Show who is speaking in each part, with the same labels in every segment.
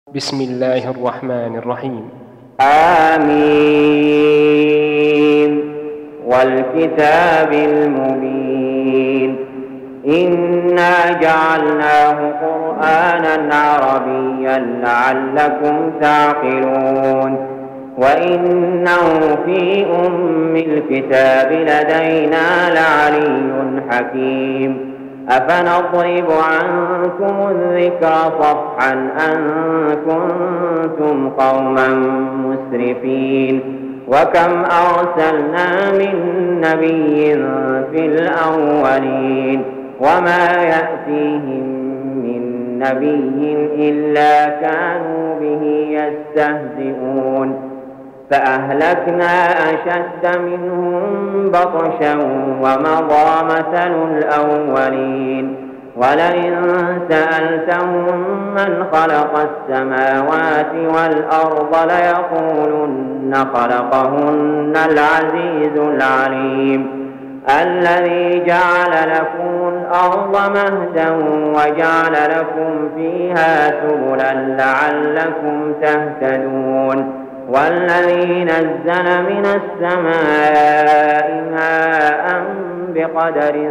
Speaker 1: بسم الله الرحمن الرحيم.
Speaker 2: آمين والكتاب المبين إنا جعلناه قرآنا عربيا لعلكم تعقلون وإنه في أم الكتاب لدينا لعلي حكيم أفنضرب عنكم الذكر صفحا أن كنتم قوما مسرفين وكم أرسلنا من نبي في الأولين وما يأتيهم من نبي إلا كانوا به يستهزئون فأهلكنا أشد منهم بطشا ومضى مثل الأولين ولئن سألتهم من خلق السماوات والأرض ليقولن خلقهن العزيز العليم الذي جعل لكم الأرض مهدا وجعل لكم فيها سبلا لعلكم تهتدون والذي نزل من السماء ماء بقدر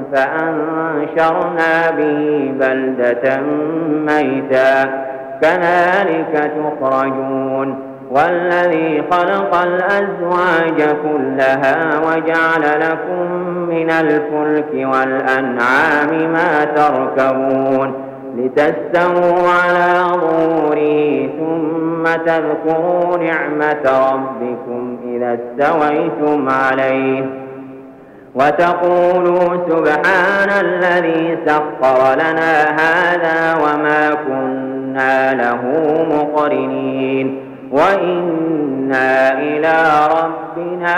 Speaker 2: فأنشرنا به بلدة ميتا كذلك تخرجون والذي خلق الأزواج كلها وجعل لكم من الفلك والأنعام ما تركبون لتستووا على ظهوره ثم تذكروا نعمة ربكم إذا استويتم عليه وتقولوا سبحان الذي سخر لنا هذا وما كنا له مقرنين وإنا إلى ربنا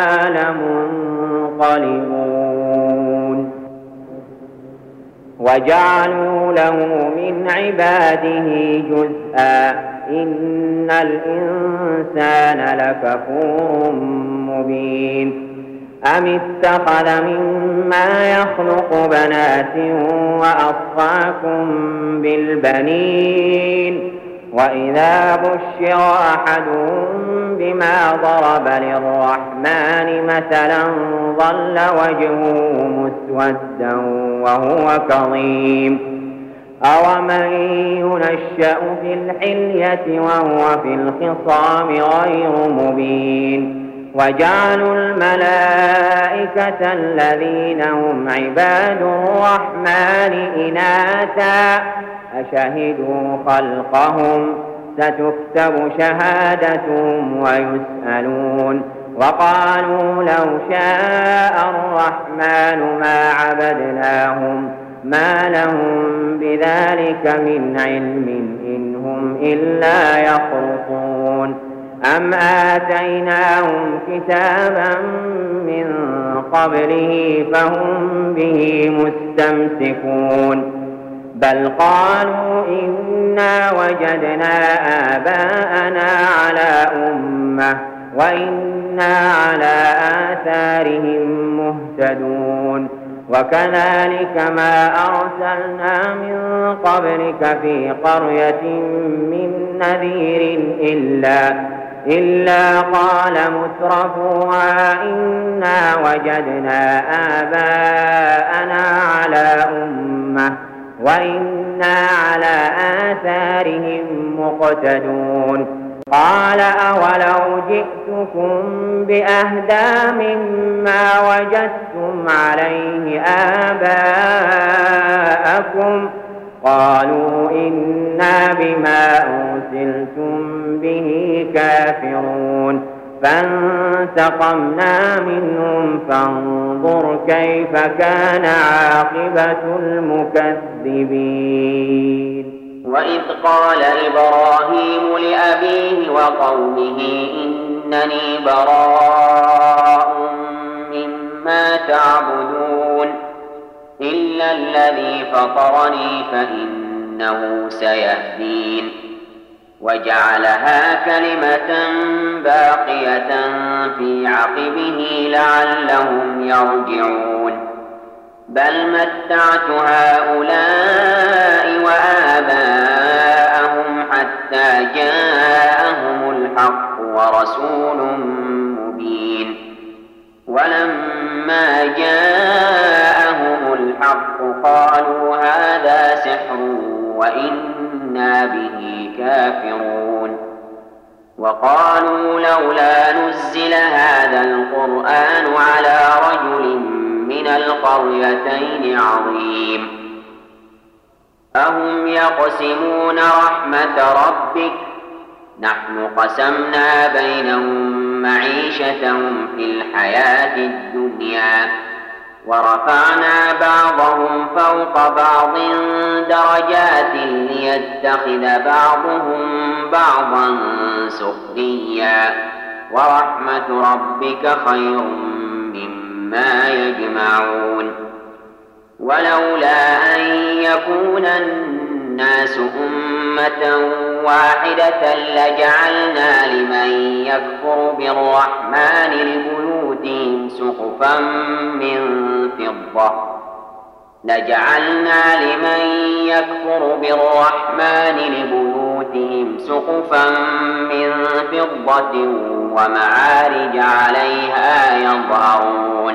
Speaker 2: لمنقلبون وجعلوا له من عباده جزءا إن الإنسان لكفور مبين أم اتخذ مما يخلق بنات وأصفاكم بالبنين وإذا بشر أحدهم بما ضرب للرحمن مثلا ظل وجهه مسودا وهو كظيم أومن ينشأ في الحلية وهو في الخصام غير مبين وجعلوا الملائكة الذين هم عباد الرحمن إناثا أشهدوا خلقهم ستكتب شهادتهم ويسألون وقالوا لو شاء الرحمن ما عبدناهم ما لهم بذلك من علم إن هم إلا يخرصون أم آتيناهم كتابا من قبله فهم به مستمسكون بل قالوا إنا وجدنا آباءنا على أمة وإنا على آثارهم مهتدون وكذلك ما أرسلنا من قبلك في قرية من نذير إلا قال مترفوها إنا وجدنا آباءنا على أمة وإنا على آثارهم مقتدون قال أولو جئتكم بأهدى مما وجدتم عليه آباءكم قالوا إنا بما أرسلتم به كافرون فانتقمنا منهم فانظر كيف كان عاقبة المكذبين وإذ قال إبراهيم لأبيه وقومه إنني براء مما تعبدون إلا الذي فطرني فإنه سيهدين وجعلها كلمة باقية في عقبه لعلهم يرجعون بل متعت هؤلاء وآباءهم حتى حتى جاءهم الحق ورسول مبين. ولما جاءهم الحق قالوا هذا سحر وإنا به كافرون. وقالوا لولا نزل هذا القرآن على رجل من القريتين عظيم. أهم يقسمون رحمة ربك نحن قسمنا بينهم معيشتهم في الحياة الدنيا ورفعنا بعضهم فوق بعض درجات ليتخذ بعضهم بعضا سخريا ورحمة ربك خير مما يجمعون. ولولا أن يكون الناس أمة واحدة لجعلنا لمن يكفر بالرحمن لبيوتهم سقفا من فضة ومعارج عليها يظهرون.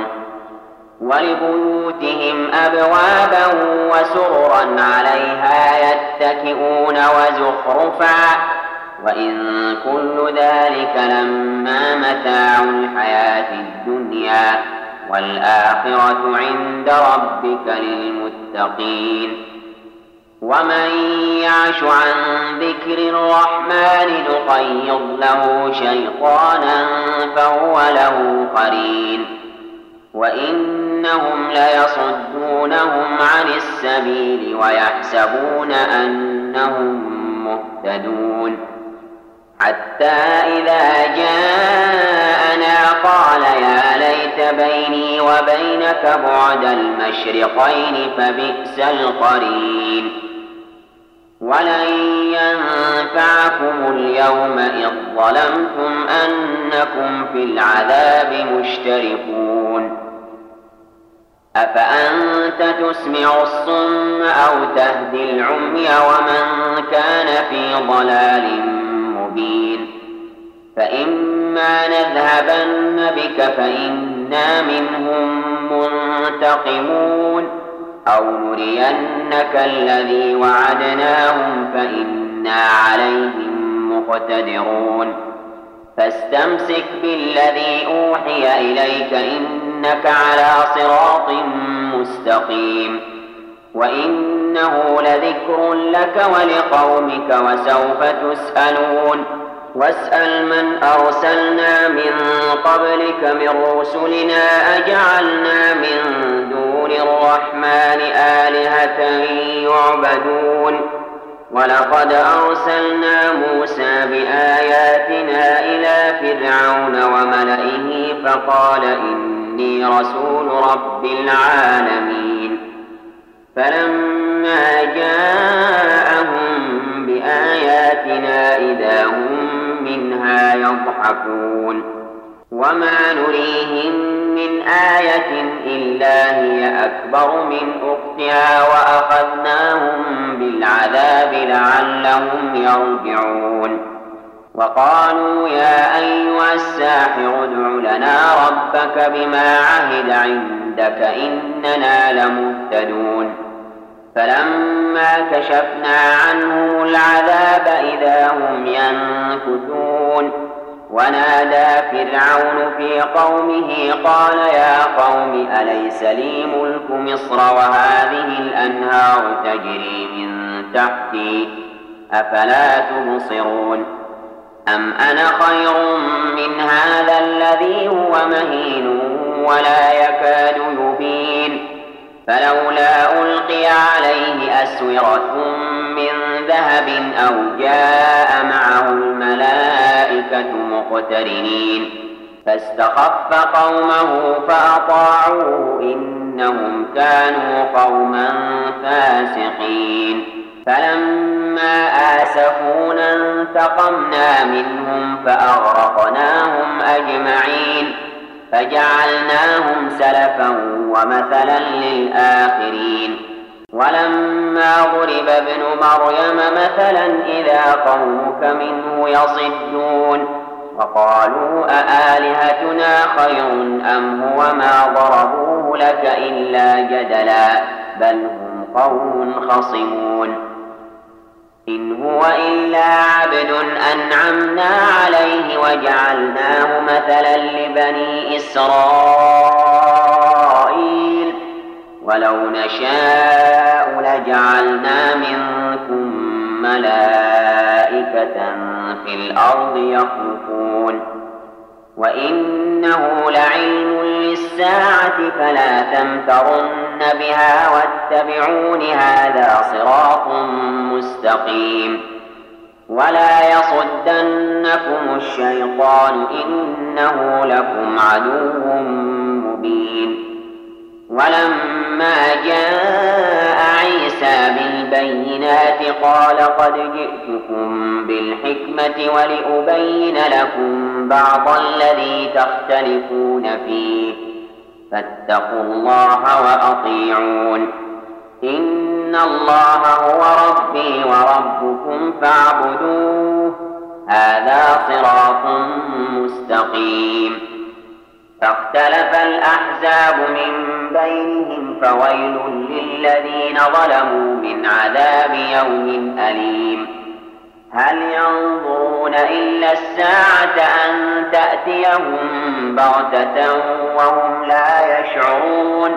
Speaker 2: ولبيوتهم أبوابا وسررا عليها يتكئون وزخرفا وإن كل ذلك لما متاع الحياة الدنيا والآخرة عند ربك للمتقين. ومن يعش عن ذكر الرحمن نقيض له شيطانا فهو له قرين وإنهم ليصدونهم عن السبيل ويحسبون أنهم مهتدون. حتى إذا جاءنا قال يا ليت بيني وبينك بعد المشرقين فبئس القرين. ولن ينفعكم اليوم إذ ظلمتم أنكم في العذاب مشتركون. أفأنت تسمع الصم أو تهدي العمي ومن كان في ضلال مبين. فإما نذهبن بك فإنا منهم منتقمون أو نرينك الذي وعدناهم فإنا عليهم مقتدرون. فاستمسك بالذي أوحي إليك إنك على صراط مستقيم. وإنه لذكر لك ولقومك وسوف تسألون. واسأل من أرسلنا من قبلك من رسلنا أجعلنا من دون الرحمن آلهة يعبدون. ولقد أرسلنا موسى بآياتنا إلى فرعون وملئه فقال إني رسول رب العالمين. فلما جاءهم بآياتنا إذا هم منها يضحكون. وما نريهم من آية إلا هي أكبر من أختها وأخذناهم بالعذاب لعلهم يرجعون. وقالوا يا أيها الساحر ادع لنا ربك بما عهد عندك إننا لمهتدون. فلما كشفنا عنهم العذاب إذا هم ينكثون. ونادى فرعون في قومه قال يا قوم أليس لي ملك مصر وهذه الأنهار تجري من تحتي أفلا تبصرون. أم أنا خير من هذا الذي هو مهين ولا يكاد يبين. فلولا ألقي عليه أسورة من ذهب أو جاء معه الملائكة مقترنين. فاستخف قومه فأطاعوه إنهم كانوا قوما فاسقين. فلما آسفونا انتقمنا منهم فأغرقناهم أجمعين. فجعلناهم سلفا ومثلا للآخرين. ولما ضرب ابن مريم مثلا إذا قومك منه يصدون وقالوا أآلهتنا خير أم هو ما ضربوه لك إلا جدلا بل هم قوم خصمون إن هو إلا عبد أنعمنا عليه وجعلناه مثلا لبني إسرائيل ولو نشاء لجعلنا منكم ملائكة في الأرض يخلفون وإنه لعلم للساعة فلا تمترن بها واتبعون هذا صراط مستقيم ولا يصدنكم الشيطان إنه لكم عدو مبين ولما جاء عيسى بالبينات قال قد جئتكم بالحكمة ولأبين لكم بعض الذي تختلفون فيه فاتقوا الله وأطيعون إن الله هو ربي وربكم فاعبدوه هذا صراط مستقيم فاختلف الأحزاب من بينهم فويل للذين ظلموا من عذاب يوم أليم هل ينظرون إلا الساعة أن تأتيهم بغتة وهم لا يشعرون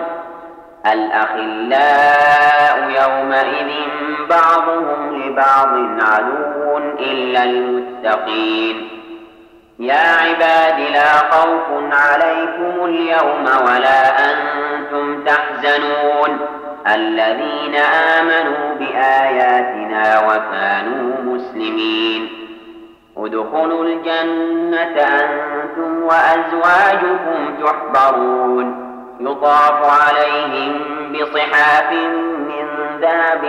Speaker 2: الأخلاء يومئذ بعضهم لبعض عدو إلا المتقين يا عباد لا خوف عليكم اليوم ولا أنتم تحزنون الذين آمنوا بآياتنا وكانوا مسلمين ادخلوا الجنة أنتم وأزواجكم تحبرون يطاف عليهم بصحاف من ذهب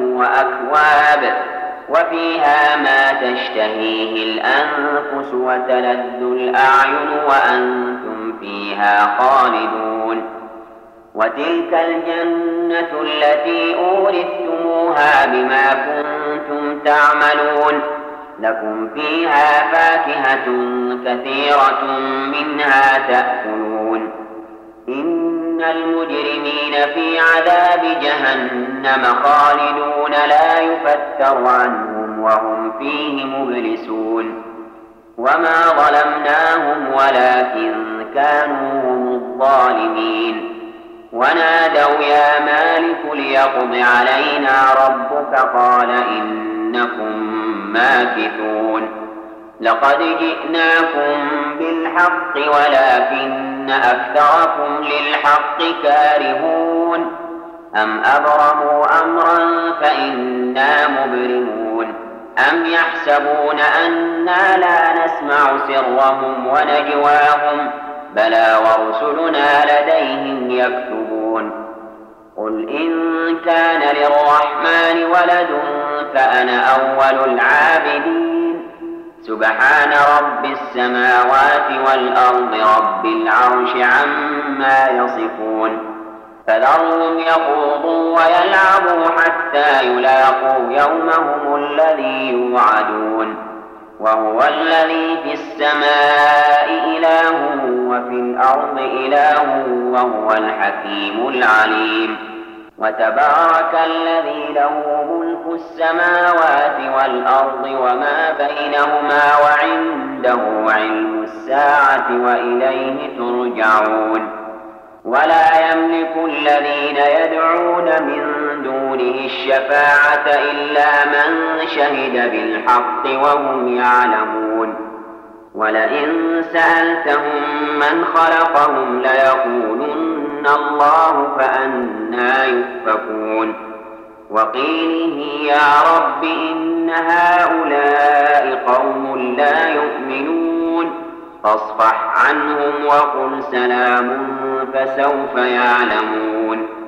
Speaker 2: وأكواب وفيها ما تشتهيه الأنفس وتلذ الأعين وأنتم فيها خالدون وتلك الجنة التي أورثتموها بما كنتم تعملون لكم فيها فاكهة كثيرة منها تأكلون إن المجرمين في عذاب جهنم خالدون لا يفتر عنهم وهم فيه مبلسون وما ظلمناهم ولكن كانوا هم الظالمين ونادوا يا مالك ليقض علينا ربك قال إنكم ماكثون لقد جئناكم بالحق ولكن أكثركم للحق كارهون أم أبرموا أمرا فإنا مبرمون أم يحسبون أنا لا نسمع سرهم ونجواهم بلى ورسلنا لديهم يكتبون قل إن كان للرحمن ولد فأنا أول العابدين سبحان رب السماوات والأرض رب العرش عما يصفون فذرهم يخوضوا ويلعبوا حتى يلاقوا يومهم الذي يوعدون وهو الذي في السماء إله وفي الأرض إله وهو الحكيم العليم وتبارك الذي له ملك السماوات والأرض وما بينهما وعنده علم الساعة وإليه ترجعون ولا يملك الذين يدعون من دونه الشفاعة إلا من شهد بالحق وهم يعلمون ولئن سألتهم من خلقهم ليقولن الله فأنى يؤفكون وقيله يا رب إن هؤلاء قوم لا يؤمنون فاصفح عنهم وقل سلام فسوف يعلمون